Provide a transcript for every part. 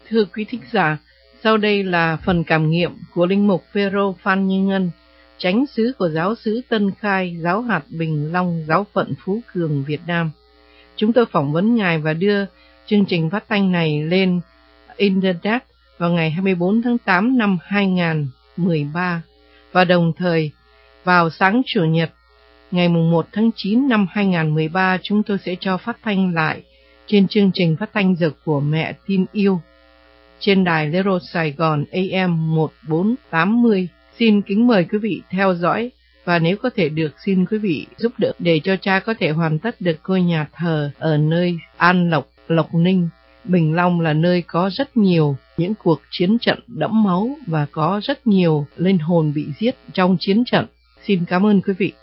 Thưa quý thính giả, sau đây là phần cảm nghiệm của linh mục Phêrô Phan Như Ngân, chánh xứ của giáo xứ Tân Khai, giáo hạt Bình Long, giáo phận Phú Cường, Việt Nam. Chúng tôi phỏng vấn Ngài và đưa chương trình phát thanh này lên Internet vào ngày 24 tháng 8 năm 2013 và đồng thời vào sáng Chủ nhật ngày 1 tháng 9 năm 2013 chúng tôi sẽ cho phát thanh lại trên chương trình phát thanh Giờ của Mẹ Tin Yêu trên đài Lero Sài Gòn AM 1480. Xin kính mời quý vị theo dõi và nếu có thể được xin quý vị giúp đỡ để cho cha có thể hoàn tất được ngôi nhà thờ ở nơi An Lộc, Lộc Ninh. Bình Long là nơi có rất nhiều những cuộc chiến trận đẫm máu và có rất nhiều linh hồn bị giết trong chiến trận. Xin cảm ơn quý vị.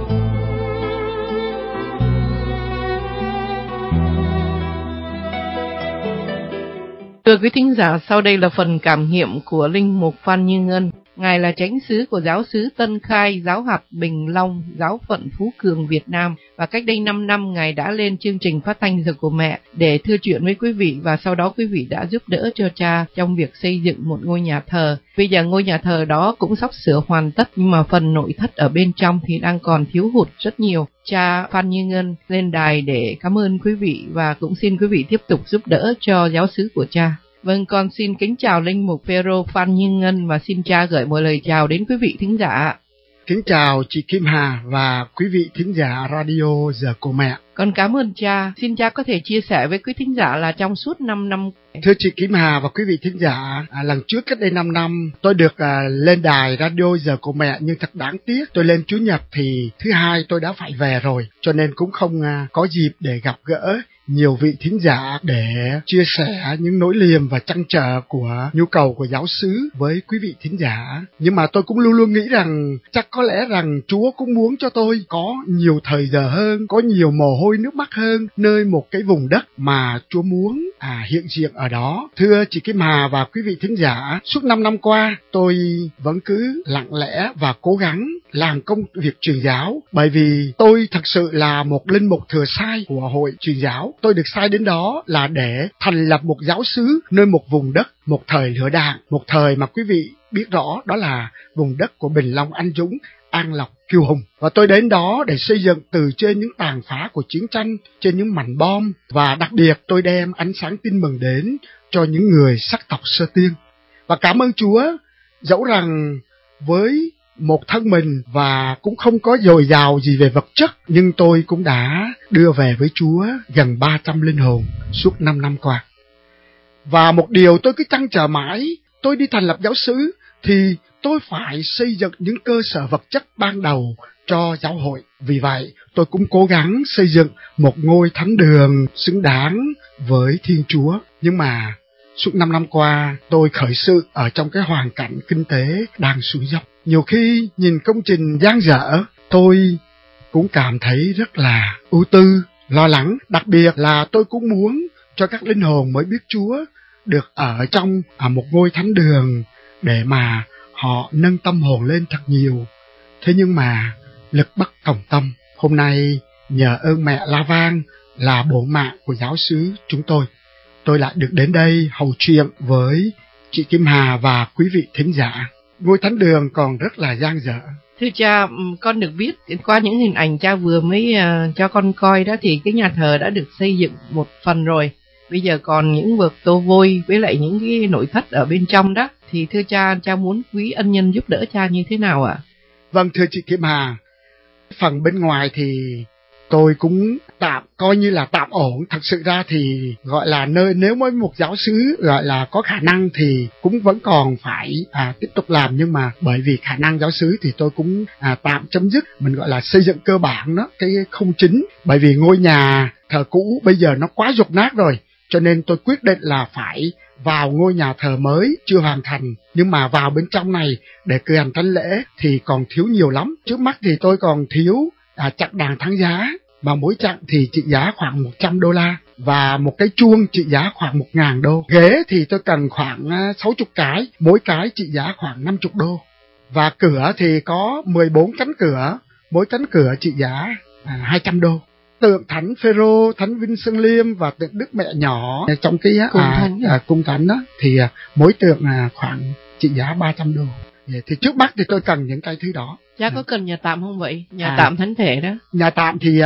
Thưa quý thính giả, sau đây là phần cảm nghiệm của linh mục Phan Như Ngân. Ngài là chánh xứ của giáo xứ Tân Khai, giáo hạt Bình Long, giáo phận Phú Cường, Việt Nam. Và cách đây 5 năm, Ngài đã lên chương trình phát thanh Giờ của Mẹ để thưa chuyện với quý vị. Và sau đó quý vị đã giúp đỡ cho cha trong việc xây dựng một ngôi nhà thờ. Bây giờ ngôi nhà thờ đó cũng sắp sửa hoàn tất, nhưng mà phần nội thất ở bên trong thì đang còn thiếu hụt rất nhiều. Cha Phan Như Ngân lên đài để cảm ơn quý vị và cũng xin quý vị tiếp tục giúp đỡ cho giáo xứ của cha. Vâng, con xin kính chào linh mục Phêrô Phan Như Ngân và xin cha gửi một lời chào đến quý vị thính giả. Kính chào chị Kim Hà và quý vị thính giả Radio Giờ của Mẹ. Con cảm ơn cha. Xin cha có thể chia sẻ với quý thính giả là trong suốt 5 năm. Thưa chị Kim Hà và quý vị thính giả, lần trước cách đây 5 năm tôi được lên đài Radio Giờ của Mẹ, nhưng thật đáng tiếc tôi lên Chủ nhật thì thứ Hai tôi đã phải về rồi, cho nên cũng không có dịp để gặp gỡ nhiều vị thính giả để chia sẻ những nỗi niềm và trăn trở của nhu cầu của giáo xứ với quý vị thính giả. Nhưng mà tôi cũng luôn luôn nghĩ rằng chắc có lẽ rằng Chúa cũng muốn cho tôi có nhiều thời giờ hơn, có nhiều mồ hôi nước mắt hơn nơi một cái vùng đất mà Chúa muốn hiện diện ở đó. Thưa chị Kim Hà và quý vị thính giả, suốt 5 năm qua tôi vẫn cứ lặng lẽ và cố gắng làm công việc truyền giáo, bởi vì tôi thật sự là một linh mục thừa sai của hội truyền giáo. Tôi được sai đến đó là để thành lập một giáo xứ nơi một vùng đất, một thời lửa đạn, một thời mà quý vị biết rõ đó là vùng đất của Bình Long anh dũng, An Lộc kiêu hùng. Và tôi đến đó để xây dựng từ trên những tàn phá của chiến tranh, trên những mảnh bom, và đặc biệt tôi đem ánh sáng tin mừng đến cho những người sắc tộc Sơ Tiên. Và cảm ơn Chúa, dẫu rằng với một thân mình và cũng không có dồi dào gì về vật chất, nhưng tôi cũng đã đưa về với Chúa gần 300 linh hồn suốt 5 năm qua. Và một điều tôi cứ trăn trở mãi, tôi đi thành lập giáo xứ thì tôi phải xây dựng những cơ sở vật chất ban đầu cho giáo hội. Vì vậy, tôi cũng cố gắng xây dựng một ngôi thánh đường xứng đáng với Thiên Chúa. Nhưng mà suốt 5 năm qua, tôi khởi sự ở trong cái hoàn cảnh kinh tế đang xuống dốc. Nhiều khi nhìn công trình dang dở, tôi cũng cảm thấy rất là ưu tư, lo lắng. Đặc biệt là tôi cũng muốn cho các linh hồn mới biết Chúa được ở trong một ngôi thánh đường để mà họ nâng tâm hồn lên thật nhiều. Thế nhưng mà lực bất tòng tâm. Hôm nay nhờ ơn mẹ La Vang là bổn mạng của giáo xứ chúng tôi lại được đến đây hầu chuyện với chị Kim Hà và quý vị thính giả. Ngôi thánh đường còn rất là dang dở. Thưa cha, con được biết qua những hình ảnh cha vừa mới cho con coi đó thì cái nhà thờ đã được xây dựng một phần rồi. Bây giờ còn những vợt tô vôi với lại những cái nội thất ở bên trong đó. Thì thưa cha muốn quý ân nhân giúp đỡ cha như thế nào ạ? Vâng, thưa chị Kim Hà, phần bên ngoài thì tôi cũng coi như là tạm ổn. Thật sự ra thì gọi là nơi nếu mới một giáo xứ gọi là có khả năng thì cũng vẫn còn phải tiếp tục làm. Nhưng mà bởi vì khả năng giáo xứ thì tôi cũng tạm chấm dứt. Mình gọi là xây dựng cơ bản đó, cái khung chính. Bởi vì ngôi nhà thờ cũ bây giờ nó quá dột nát rồi, cho nên tôi quyết định là phải vào ngôi nhà thờ mới chưa hoàn thành, nhưng mà vào bên trong này để cử hành thánh lễ thì còn thiếu nhiều lắm. Trước mắt thì tôi còn thiếu chặng đàn thắng giá, mà mỗi chặng thì trị giá khoảng $100, và một cái chuông trị giá khoảng $1.000. Ghế thì tôi cần khoảng 60 cái, mỗi cái trị giá khoảng $50. Và cửa thì có 14 cánh cửa, mỗi cánh cửa trị giá $200. tượng Thánh Phêrô, Thánh Vinh Sơn Liêm và tượng Đức Mẹ nhỏ trong cái cung thánh đó, thì mỗi tượng khoảng trị giá 300 đô. Thì trước mắt thì tôi cần những cái thứ đó. Cha có cần nhà tạm không vậy? Nhà tạm thánh thể đó. Nhà tạm thì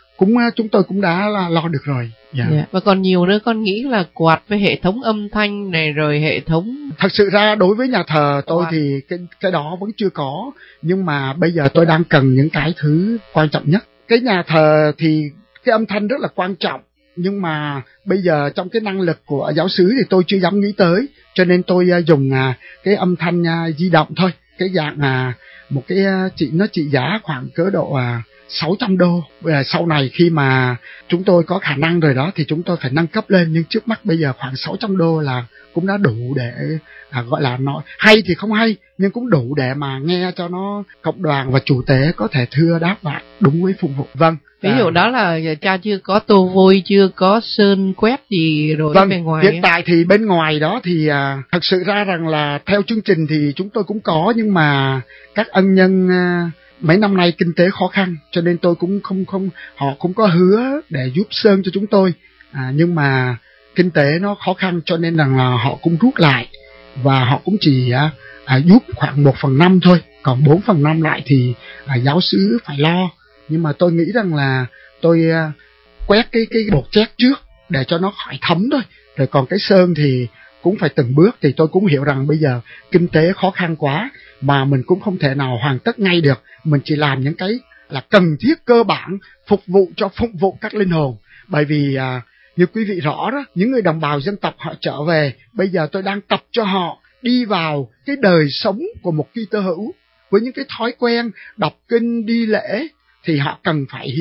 chúng tôi cũng đã lo được rồi. Và còn nhiều nữa, con nghĩ là quạt với hệ thống âm thanh này, rồi hệ thống. Thật sự ra đối với nhà thờ tôi thì cái đó vẫn chưa có, nhưng mà bây giờ tôi đang cần những cái thứ quan trọng nhất. Cái nhà thờ thì cái âm thanh rất là quan trọng, nhưng mà bây giờ trong cái năng lực của giáo xứ thì tôi chưa dám nghĩ tới, cho nên tôi dùng cái âm thanh di động thôi, cái dạng một cái nó trị giá khoảng cỡ độ 600 đô. Sau này khi mà chúng tôi có khả năng rồi đó thì chúng tôi phải nâng cấp lên, nhưng trước mắt bây giờ khoảng 600 đô là cũng đã đủ để gọi là nó hay thì không hay, nhưng cũng đủ để mà nghe cho nó cộng đoàn và chủ tế có thể thưa đáp lại đúng với phục vụ. Vâng. Ví dụ đó là cha chưa có tô vôi, chưa có sơn quét gì rồi. Vâng, bên ngoài hiện tại thì bên ngoài đó thì thật sự ra rằng là theo chương trình thì chúng tôi cũng có, nhưng mà các ân nhân mấy năm nay kinh tế khó khăn, cho nên tôi cũng không họ cũng có hứa để giúp sơn cho chúng tôi, nhưng mà kinh tế nó khó khăn cho nên rằng là họ cũng rút lại, và họ cũng chỉ giúp khoảng 1/5 thôi, còn 4/5 lại thì giáo xứ phải lo. Nhưng mà tôi nghĩ rằng là tôi quét cái bột chét trước để cho nó khỏi thấm thôi, rồi còn cái sơn thì cũng phải từng bước. Thì tôi cũng hiểu rằng bây giờ kinh tế khó khăn quá, mà mình cũng không thể nào hoàn tất ngay được, mình chỉ làm những cái là cần thiết cơ bản phục vụ các linh hồn. Bởi vì như quý vị rõ đó, những người đồng bào dân tộc họ trở về, bây giờ tôi đang tập cho họ đi vào cái đời sống của một Kitô hữu với những cái thói quen đọc kinh, đi lễ, thì họ cần phải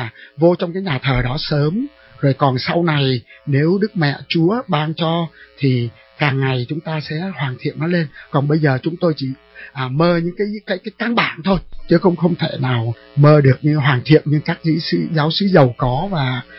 vô trong cái nhà thờ đó sớm. Rồi còn sau này nếu Đức Mẹ Chúa ban cho thì càng ngày chúng ta sẽ hoàn thiện nó lên. Còn bây giờ chúng tôi chỉ mơ những cái căn bản thôi, chứ không thể nào mơ được như hoàn thiện như các giáo xứ giàu có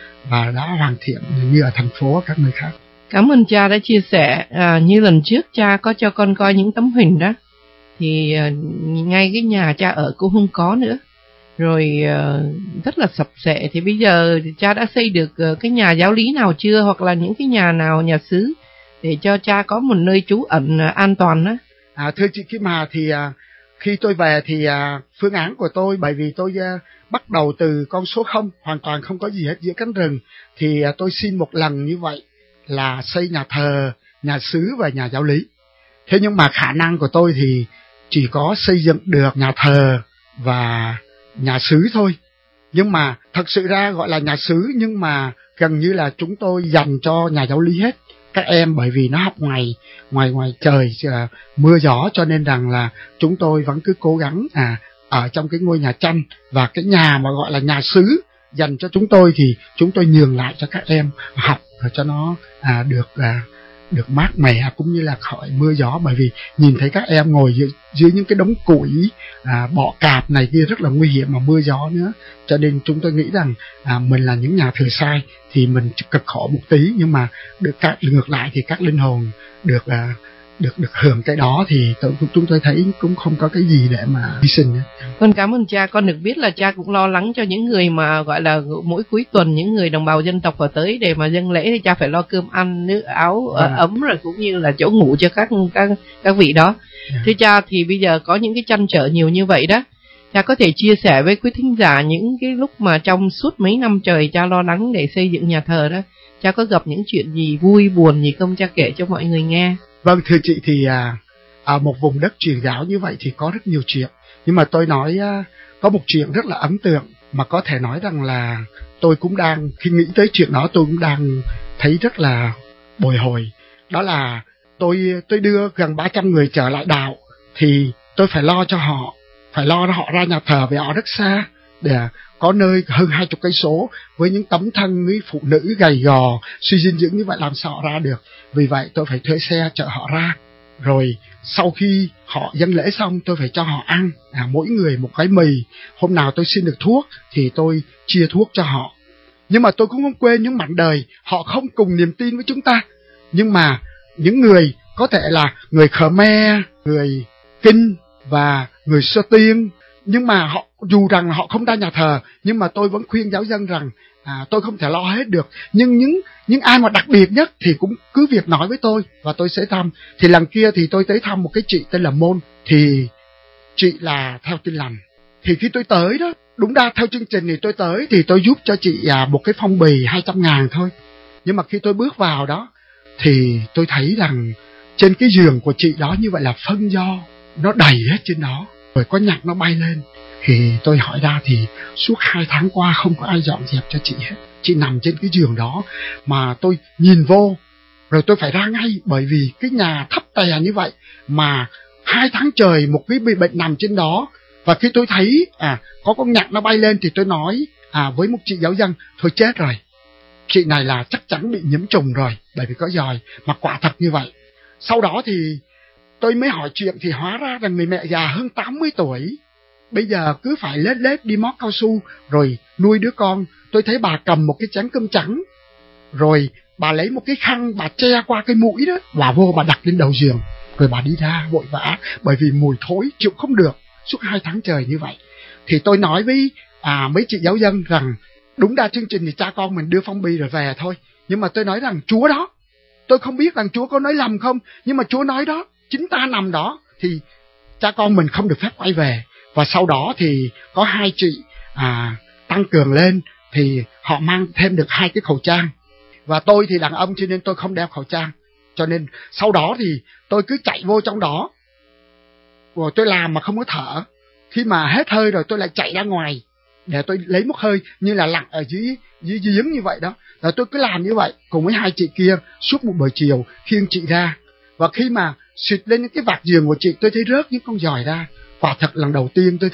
và đã hoàn thiện như ở thành phố các nơi khác. Cảm ơn cha đã chia sẻ. Như lần trước cha có cho con coi những tấm hình đó, thì ngay cái nhà cha ở cũng không có nữa, rồi rất là sập sệ. Thì bây giờ cha đã xây được cái nhà giáo lý nào chưa, hoặc là những cái nhà nào, nhà xứ, để cho cha có một nơi trú ẩn an toàn đó? Thưa chị Kim Hà, thì khi tôi về thì phương án của tôi, bởi vì tôi bắt đầu từ con số 0, hoàn toàn không có gì hết giữa cánh rừng, thì tôi xin một lần như vậy là xây nhà thờ, nhà xứ và nhà giáo lý. Thế nhưng mà khả năng của tôi thì chỉ có xây dựng được nhà thờ và nhà xứ thôi. Nhưng mà thật sự ra gọi là nhà xứ, nhưng mà gần như là chúng tôi dành cho nhà giáo lý hết. Các em bởi vì nó học ngoài trời mưa gió, cho nên rằng là chúng tôi vẫn cứ cố gắng ở trong cái ngôi nhà tranh, và cái nhà mà gọi là nhà xứ dành cho chúng tôi thì chúng tôi nhường lại cho các em học cho nó được mát mẻ cũng như là khỏi mưa gió. Bởi vì nhìn thấy các em ngồi dưới những cái đống củi, bọ cạp này kia rất là nguy hiểm, mà mưa gió nữa, cho nên chúng tôi nghĩ rằng mình là những nhà thờ sai thì mình cực khổ một tí, nhưng mà ngược lại thì các linh hồn được hưởng cái đó, thì chúng tôi thấy cũng không có cái gì để mà hy sinh. Con cảm ơn cha. Con được biết là cha cũng lo lắng cho những người mà gọi là mỗi cuối tuần những người đồng bào dân tộc vào tới để mà dâng lễ, thì cha phải lo cơm ăn, nước áo ấm, rồi cũng như là chỗ ngủ cho các vị đó. Thưa cha, thì bây giờ có những cái trăn trở nhiều như vậy đó, cha có thể chia sẻ với quý thính giả những cái lúc mà trong suốt mấy năm trời cha lo lắng để xây dựng nhà thờ đó, cha có gặp những chuyện gì vui buồn gì không, cha kể cho mọi người nghe. Vâng, thưa chị, thì ở một vùng đất truyền giáo như vậy thì có rất nhiều chuyện, nhưng mà tôi nói có một chuyện rất là ấn tượng mà có thể nói rằng là tôi cũng đang, khi nghĩ tới chuyện đó tôi cũng đang thấy rất là bồi hồi. Đó là tôi đưa gần 300 người trở lại đạo, thì tôi phải lo cho họ, ra nhà thờ, vì họ rất xa, để có nơi hơn 20 cây số với những tấm thân với phụ nữ gầy gò suy dinh dưỡng như vậy, làm sao họ ra được. Vì vậy tôi phải thuê xe chở họ ra, rồi sau khi họ dâng lễ xong tôi phải cho họ ăn, mỗi người một cái mì. Hôm nào tôi xin được thuốc thì tôi chia thuốc cho họ. Nhưng mà tôi cũng không quên những mảnh đời họ không cùng niềm tin với chúng ta, nhưng mà những người có thể là người Khmer, người Kinh và người Sơ Tiên, Nhưng mà họ, dù rằng họ không ra nhà thờ, nhưng mà tôi vẫn khuyên giáo dân rằng tôi không thể lo hết được, nhưng những ai mà đặc biệt nhất thì cũng cứ việc nói với tôi và tôi sẽ thăm. Thì lần kia thì tôi tới thăm một cái chị tên là Môn, thì chị là theo Tin Lành. Thì khi tôi tới đó, đúng ra theo chương trình thì tôi tới thì tôi giúp cho chị một cái phong bì 200.000 thôi. Nhưng mà khi tôi bước vào đó thì tôi thấy rằng trên cái giường của chị đó như vậy là phân do nó đầy hết trên đó, rồi có nhạc nó bay lên. Thì tôi hỏi ra thì suốt 2 tháng qua không có ai dọn dẹp cho chị hết. Chị nằm trên cái giường đó mà tôi nhìn vô rồi tôi phải ra ngay, bởi vì cái nhà thấp tè như vậy mà 2 tháng trời một cái bị bệnh nằm trên đó. Và khi tôi thấy có con nhạc nó bay lên thì tôi nói với một chị giáo dân, thôi chết rồi, chị này là chắc chắn bị nhiễm trùng rồi, bởi vì có giòi. Mà quả thật như vậy. Sau đó thì tôi mới hỏi chuyện thì hóa ra rằng người mẹ già hơn 80 tuổi, bây giờ cứ phải lết lết đi mót cao su rồi nuôi đứa con. Tôi thấy bà cầm một cái chén cơm trắng, rồi bà lấy một cái khăn bà che qua cái mũi đó, bà vô bà đặt lên đầu giường, rồi bà đi ra vội vã, bởi vì mùi thối chịu không được suốt 2 tháng trời như vậy. Thì tôi nói với mấy chị giáo dân rằng đúng ra chương trình thì cha con mình đưa phong bì rồi về thôi, nhưng mà tôi nói rằng Chúa đó, tôi không biết rằng Chúa có nói lầm không, nhưng mà Chúa nói đó, chính ta nằm đó thì cha con mình không được phép quay về. Và sau đó thì có 2 chị tăng cường lên, thì họ mang thêm được 2 cái khẩu trang. Và tôi thì đàn ông cho nên tôi không đeo khẩu trang, cho nên sau đó thì tôi cứ chạy vô trong đó, rồi tôi làm mà không có thở. Khi mà hết hơi rồi tôi lại chạy ra ngoài để tôi lấy một hơi như là lặn ở dưới giếng như vậy đó. Rồi tôi cứ làm như vậy cùng với 2 chị kia suốt một buổi chiều khiêng chị ra. Và khi mà xịt lên cái vạt giường của chị, tôi thấy rớt những con giòi ra. Quả thật lần đầu tiên tôi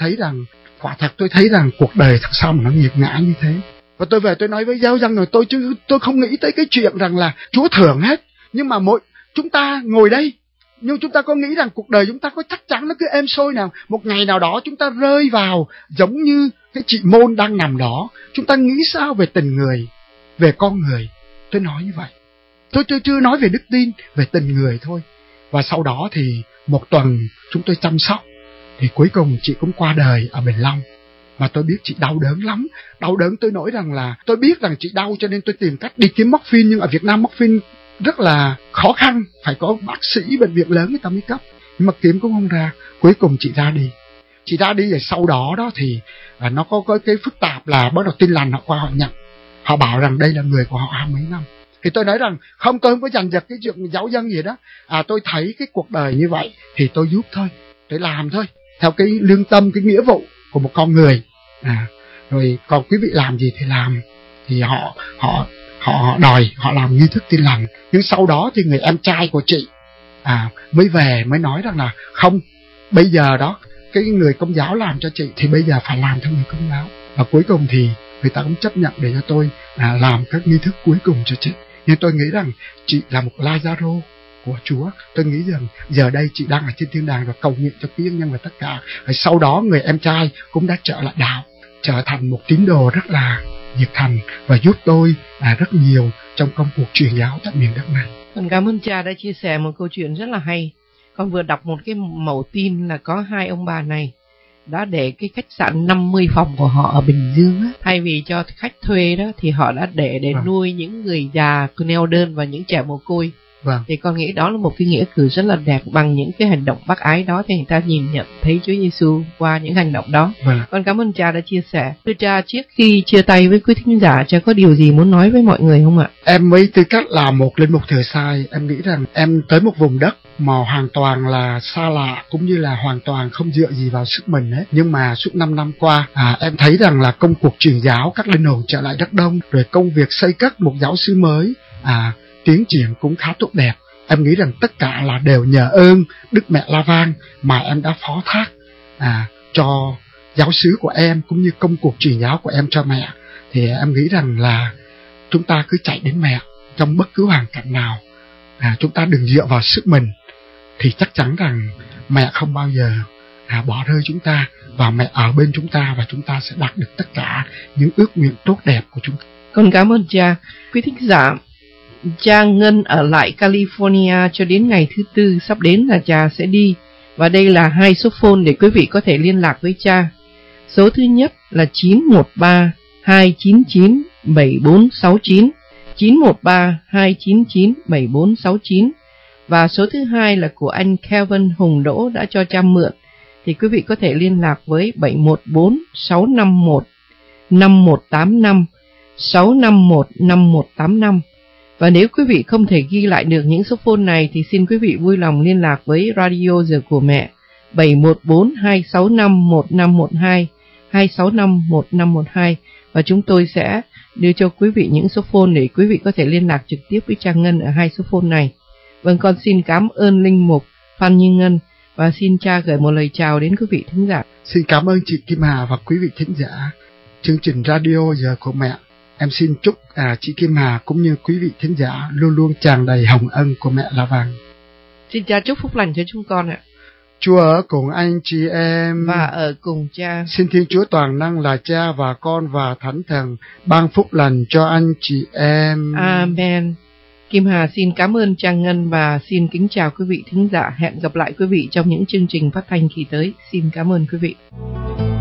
thấy rằng cuộc đời thật sao mà nó nghiệt ngã như thế. Và tôi về tôi nói với giáo dân rồi, tôi không nghĩ tới cái chuyện rằng là Chúa thưởng hết. Nhưng mà chúng ta ngồi đây, nhưng chúng ta có nghĩ rằng cuộc đời chúng ta có chắc chắn nó cứ êm xuôi nào? Một ngày nào đó chúng ta rơi vào giống như cái chị Môn đang nằm đó. Chúng ta nghĩ sao về tình người, về con người? Tôi nói như vậy. Tôi chưa nói về đức tin, về tình người thôi. Và sau đó thì 1 tuần chúng tôi chăm sóc, thì cuối cùng chị cũng qua đời ở Bình Long. Mà tôi biết chị đau đớn lắm. Đau đớn tôi nói rằng là tôi biết rằng chị đau cho nên tôi tìm cách đi kiếm morphine. Nhưng ở Việt Nam morphine rất là khó khăn, phải có bác sĩ bệnh viện lớn người ta mới cấp. Nhưng mà kiếm cũng không ra. Cuối cùng chị ra đi. Chị ra đi rồi sau đó thì nó có cái phức tạp là bắt đầu Tin Lành họ qua họ nhận. Họ bảo rằng đây là người của họ 20 mấy năm. Thì tôi nói rằng không, tôi không có giành giật cái chuyện giáo dân gì đó. Tôi thấy cái cuộc đời như vậy thì tôi giúp thôi, tôi làm thôi, theo cái lương tâm, cái nghĩa vụ của một con người. Rồi còn quý vị làm gì thì làm. Thì họ đòi họ làm nghi thức Tin Lành. Nhưng sau đó thì người em trai của chị mới về mới nói rằng là không, bây giờ đó cái người Công giáo làm cho chị thì bây giờ phải làm theo người Công giáo. Và cuối cùng thì người ta cũng chấp nhận để cho tôi làm các nghi thức cuối cùng cho chị. Nhưng tôi nghĩ rằng chị là một Lazaro của Chúa. Tôi nghĩ rằng giờ đây chị đang ở trên thiên đàng và cầu nguyện cho tiên nhân và tất cả. Rồi sau đó người em trai cũng đã trở lại đạo, trở thành một tín đồ rất là nhiệt thành và giúp tôi rất nhiều trong công cuộc truyền giáo tại miền đất này. Con cảm ơn cha đã chia sẻ một câu chuyện rất là hay. Con vừa đọc một cái mẩu tin là có 2 ông bà này đã để cái khách sạn 50 phòng của họ ở Bình Dương á, thay vì cho khách thuê đó thì họ đã để nuôi những người già neo đơn và những trẻ mồ côi. Thì con nghĩ đó là một cái nghĩa cử rất là đẹp. Bằng những cái hành động bác ái đó thì người ta nhìn nhận thấy Chúa Giêsu qua những hành động đó. Con cảm ơn cha đã chia sẻ. Thưa cha, trước khi chia tay với quý thính giả, cha có điều gì muốn nói với mọi người không ạ? Em với tư cách là một linh mục Thừa Sai, em nghĩ rằng em tới một vùng đất mà hoàn toàn là xa lạ, cũng như là hoàn toàn không dựa gì vào sức mình hết. Nhưng mà suốt 5 năm qua em thấy rằng là công cuộc truyền giáo, các linh hồn trở lại rất đông, rồi công việc xây cất một giáo xứ mới tiến triển cũng khá tốt đẹp. Em nghĩ rằng tất cả là đều nhờ ơn Đức Mẹ La Vang mà em đã phó thác cho giáo xứ của em, cũng như công cuộc truyền giáo của em cho mẹ. Thì em nghĩ rằng là chúng ta cứ chạy đến mẹ trong bất cứ hoàn cảnh nào. Chúng ta đừng dựa vào sức mình, thì chắc chắn rằng mẹ không bao giờ bỏ rơi chúng ta, và mẹ ở bên chúng ta, và chúng ta sẽ đạt được tất cả những ước nguyện tốt đẹp của chúng ta. Con cảm ơn cha. Quý thính giả, cha Ngân ở lại California cho đến ngày thứ Tư sắp đến là cha sẽ đi. Và đây là 2 số phone để quý vị có thể liên lạc với cha. Số thứ nhất là 913 299 7469, 913 299 7469. Và số thứ hai là của anh Kevin Hùng Đỗ đã cho cha mượn, thì quý vị có thể liên lạc với 714 651 5185, 651 5185. Và nếu quý vị không thể ghi lại được những số phone này thì xin quý vị vui lòng liên lạc với Radio Giờ của Mẹ 714 265 1512, 265 1512, và chúng tôi sẽ đưa cho quý vị những số phone để quý vị có thể liên lạc trực tiếp với cha Ngân ở 2 số phone này. Vâng, con xin cảm ơn linh mục Phan Như Ngân và xin cha gửi một lời chào đến quý vị thính giả. Xin cảm ơn chị Kim Hà và quý vị thính giả chương trình Radio Giờ của Mẹ. Em xin chúc chị Kim Hà cũng như quý vị thính giả luôn luôn tràn đầy hồng ân của Mẹ La Vàng. Xin cha chúc phúc lành cho chúng con ạ. Chúa ở cùng anh chị em và ở cùng cha. Xin Thiên Chúa toàn năng là Cha và Con và Thánh Thần ban phúc lành cho anh chị em. Amen. Kim Hà xin cảm ơn cha Ngân và xin kính chào quý vị thính giả. Hẹn gặp lại quý vị trong những chương trình phát thanh kỳ tới. Xin cảm ơn quý vị.